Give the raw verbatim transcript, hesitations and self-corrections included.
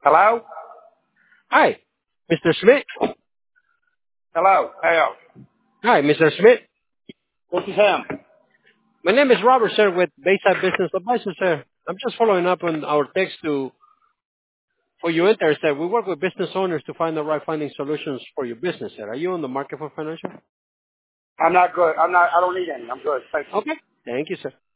Hello? Hi, Mister Schmidt. Hello? Hey, Hi, Mister Schmidt. this is him. My name is Robert, sir, with Bayside Business Advisors, sir. I'm just following up on our text to for you interested. We work with business owners to find the right funding solutions for your business, sir. Are you on the market for financial? I'm not good. I'm not, I don't need any. I'm good. Thank you. Okay. Thank you, sir.